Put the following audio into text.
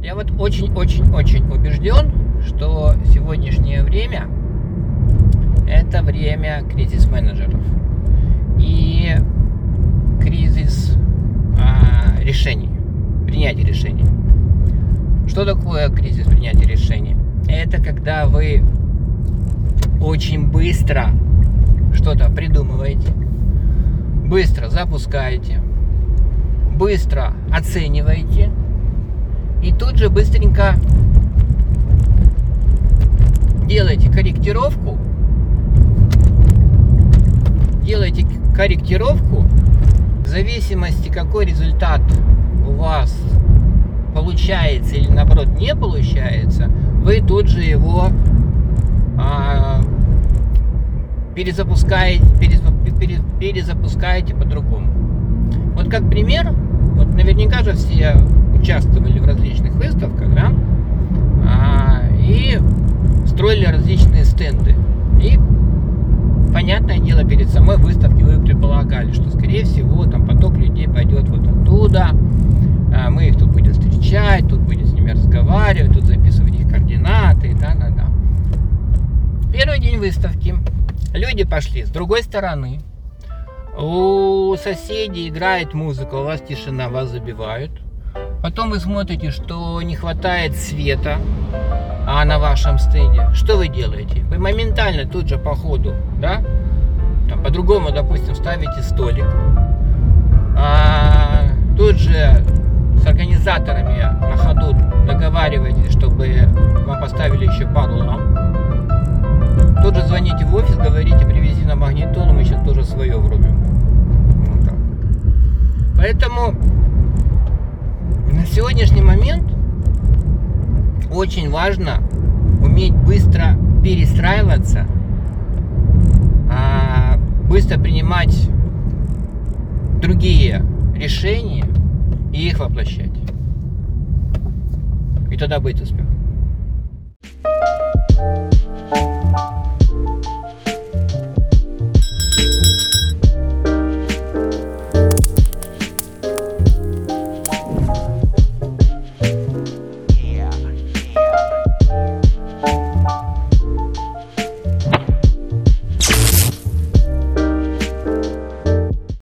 Я вот очень-очень-очень убежден, что сегодняшнее время это время кризис-менеджеров и кризис решений, принятия решений. Что такое кризис принятия решений? Это когда вы очень быстро что-то придумываете, быстро запускаете, быстро оцениваете и тут же быстренько делаете корректировку в зависимости, какой результат у вас получается или наоборот не получается, вы тут же его перезапускаете по-другому. Вот как пример, вот наверняка же все участвовали в различных выставках, да, и строили различные стенды. И, понятное дело, перед самой выставкой вы предполагали, что, скорее всего, там поток людей пойдет вот оттуда, мы их тут будем встречать, тут будем с ними разговаривать, тут записывать их координаты, да. Первый день выставки. Люди пошли с другой стороны. У соседей играет музыка, у вас тишина, вас забивают. Потом вы смотрите, что не хватает света на вашем стенде. Что вы делаете? Вы моментально тут же по ходу, да? Там, по-другому, допустим, ставите столик. Тут же с организаторами на ходу договариваетесь, чтобы вам поставили еще пару ламп. Тут же звоните в офис, говорите, привези на магнитолу, мы сейчас тоже свое врубим. Вот так. Поэтому на сегодняшний момент очень важно уметь быстро перестраиваться, быстро принимать другие решения и их воплощать. И тогда будет успех.